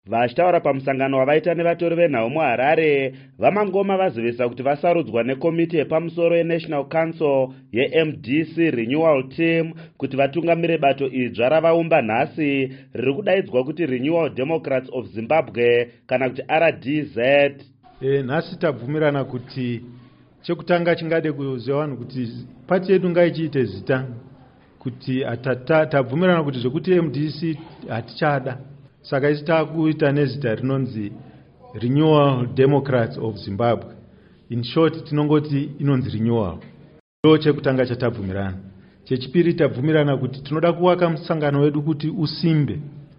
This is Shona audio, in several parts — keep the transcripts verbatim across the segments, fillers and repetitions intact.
Vachitaura pamusangano wavaita nevatori venhau muHarare, vaMangoma vazivisa kuti vasarudzwa nekomiti yepamusoro yeNational Council yeM D C Renewal Team kuti vatungamire bato idzva ravaumba nhasi riri kudaidzwa kuti Renewal Democrats of Zimbabwe kana kuti R D Z. E, nhasi tabvumirana kuti chekutanga chingade kuziva vanhu kuti pati yedu ngaichiite zita kuti tabvumirana kuti zvekuti M D C hatichada. Saka isi takuita nezita rinonzi Renewal Democrats of Zimbabwe. In short tinongoti inonzi Renewal. Ndo chekutanga chatabvumirana. Chechipiri tabvumirana kuti tinoda kuwaka musangano wedu kuti usimbe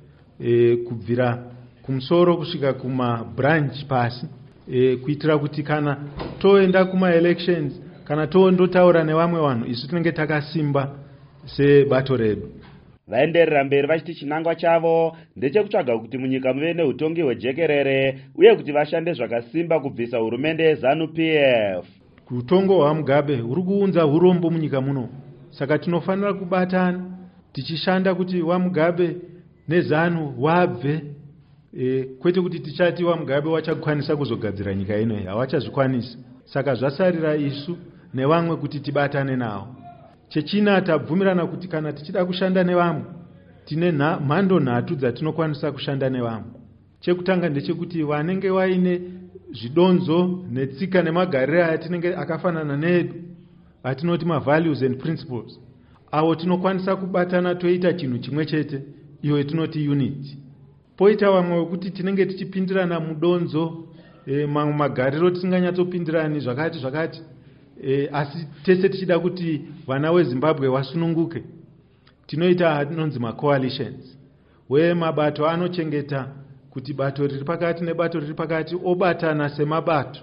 e, kubvira kumusoro kusvika kuma branch pasi e, kuitira kuti kana toenda kuma elections kana tondotaura nevamwe vanhu isu tinenge takasimba sebato redu. Vaenderera mberi vachiti chinangwa chavo ndechekutsvaga kuti munyika muve neutongi hwejekerere uye kuti vashande zvakasimba kubvisa hurumende yeZanu P F. Utongo hwaMugabe huri kuunza urombo munyika muno. Saka tinofanira kubatana tichishanda kuti waMugabe neZanu wabve e, kwete kuti tichati waMugabe wachakwanisa kuzogadzira nyika ino hawachazvikwanisa. Saka zvasarira isu nevamwe kuti tibatane nawo. Chechina tabvumirana kuti kana tichida kushanda nevamwe tine mhando nhatu dzatinokwanisa kushanda nevamwe. Chekutanga ndechekuti vanenge vaine zvidonzo netsika nemagariro atinenge akafanana nedu atinoti ma values and principles, avo tinokwanisa kubatana toita chinhu chimwe chete, iyo tinoti unity. Poita vamwe wekuti tinenge tichipindirana mudonzo e, mamwe magariro tisinganyatsopindirani zvakati zvakati. E, asi tese tichida kuti vana weZimbabwe wasununguke tinoita anonzi ma-coalitions we mabato anochengeta kuti bato riri pakati nebato riri pakati obatana semabato.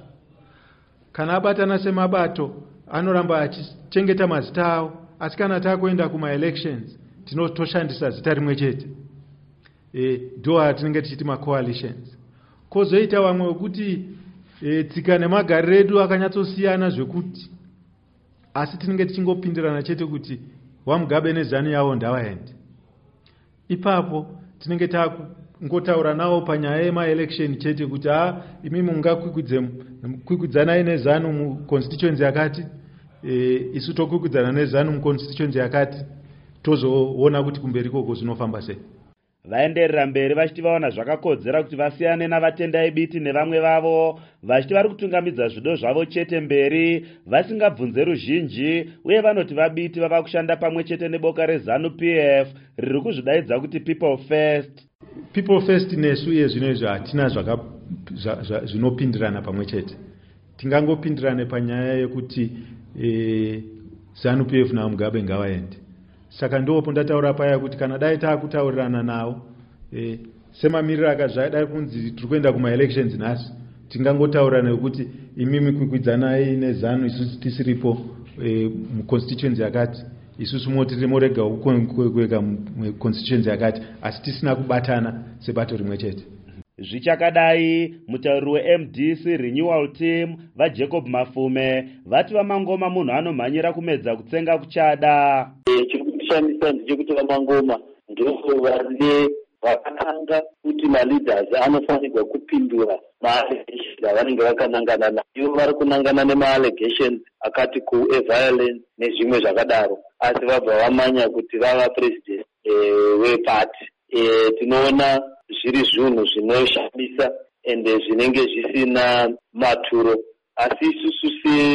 Kana abatana semabato anoramba achichengeta mazita avo, asi kana takuenda kuma-elections tinotoshandisa zita rimwe chete. E, ndo atinenge tichiti ma-coalitions. Kozoita vamwe wekuti E, tsika nemagariro edu akanyatsosiyana zvekuti asi tinenge tichingopindirana chete kuti waMugabe neZanu yavo ndavaende. Ipapo tinenge takungotaura nawo panyaya yema-election chete kuti ha imimi mungakwikwidzanai neZanu muconstituency yakati, e, isu tokwikwidzana neZanu muconstituency yakati, tozoona kuti kumberi koko zvinofamba sei. Vaenderera mberi vachiti vaona zvakakodzera kuti vasiyane navatendai biti nevamwe vavo, vachiti vari kutungamidza zvido zvavo chete mberi vasingabvunze ruzhinji, uye vanoti vabiti vava kushanda pamwe chete neboka reZanu P F riri kuzvidaidza kuti People First. People First nesu iye zvinezvi hatina zvinopindirana pamwe chete. Tingangopindirane panyaya yekuti e, Zanu P F naMugabe ngavaende. Saka ndopo ndataura paya kuti kana dai taakutaurirana nawo e, semamiriro akazvaidai kunzi tiri kuenda kuma-elections nhasi, tingangotaurana kuti imimi kwikwidzanai neZanu isusu tisiripo e, muconstituency yakati, isusu motiri morega kuweka muconstituency yakati, asi tisina kubatana sebato rimwe chete. Zvichakadai, mutauri weM D C Renewal Team vaJacob Mafume vati vaMangoma munhu anomhanyira kumedza kutsenga kuchada. Shamisa ndechekuti vaMangoma ndoo vari vakatanga kuti ma-leaders anofanirwa kupindura ma-allegations avanenge vakanangana nayo. Ivo vari kunangana nema-allegations akati ku-violence nezvimwe zvakadaro, asi vabva vamanya kuti vava president e, wepati. E, tinoona zviri zvinhu zvinoshamisa ende zvinenge zvisina maturo, asi isusu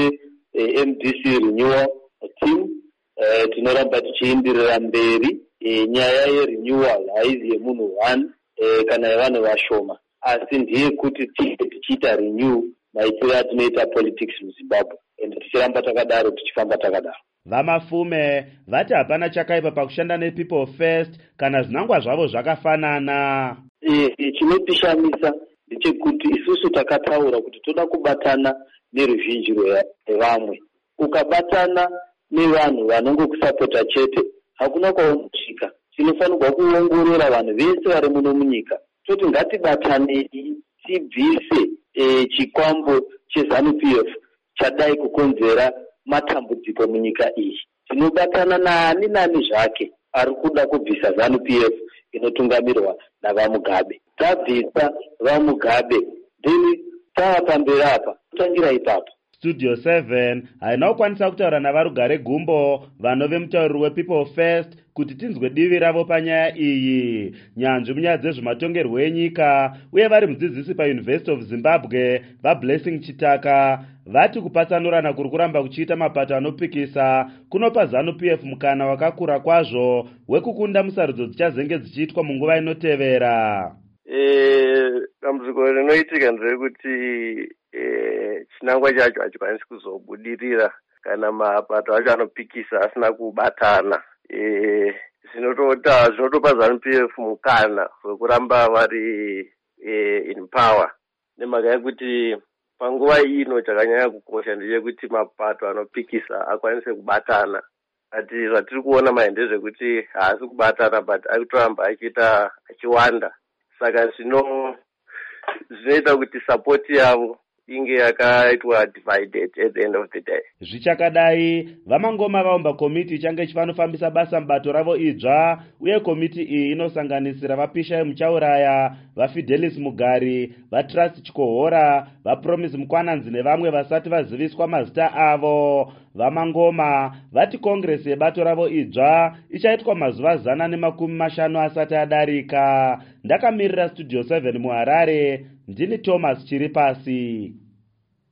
se-M D C Renewal Team Uh, tinoramba tichiindirira mberi e, nyaya yerenewal haizi yemunhu one e, kana yevanhu vashoma, asi ndiye kuti tichiita renew maitiro atinoita politics muZimbabwe, ende tichiramba takadaro tichifamba takadaro. VaMafume vati hapana chakaipa pakushanda nePeople First kana zvinangwa zvavo zvakafanana. E, e, chinotishamisa ndechekuti isusu takataura kuti toda kubatana neruzhinji rwevamwe. Ukabatana nevanhu vanongokusapota chete hakuna kwaunosvika. Tinofanirwa kuongorora vanhu vese vari muno munyika toti ngatibatanei tibvise e, chikwambo cheZanu P F chadai kukonzera matambudziko munyika iyi. Tinobatana naani nani zvake ari kuda kubvisa ZANU P F inotungamirwa navaMugabe. tabvisa vaMugabe then tava pamberi apa kutangira ipapo. Studio seven haina kukwanisa kutaura navarugare Gumbo vanove mutauriri wePeople First kuti tinzwe divi ravo panyaya iyi. Nyanzvi munyaya dzezvematongerwo enyika uye vari mudzidzisi paUniversity of Zimbabwe vaBlessing Chitaka vati kupatsanurana kuri kuramba kuchiita mapato anopikisa kunopa ZANU P F mukana wakakura kwazvo wekukunda musarudzo dzichazenge dzichiitwa munguva inotevera. Eh, dambudziko rinoitika nderekuti eh chinangwa chacho hachikwanisi kuzobudirira kana mapato acho anopikisa asina kubatana. Eh zvinotota zvinotopa ZANU P F mukana wekuramba vari eh in power. Nemhaka yekuti panguva ino chakanyanya kukosha ndechekuti mapato anopikisa akwanise kubatana. Ati zvatiri kuona maende zvekuti haasi kubatana but akutoramba achiita achiwanda. Saka zvino zvinoita kuti support yavo inge yakaitwa divided at the end of the day. Zvichakadai vaMangoma vaumba komiti ichange ichifanofambisa basa mubato ravo idzva uye komiti iyi inosanganisira vaPishai Muchauraya, vaFidelis Mugari, vaTrust Chikohora, vaPromise Mukwananzi nevamwe vasati vaziviswa mazita avo. VaMangoma vati kongresi yebato ravo idzva ichaitwa mazuva zana nemakumi mashanu asati adarika. Ndakamirira Studio seven muHarare, ndini Thomas Chiripasi.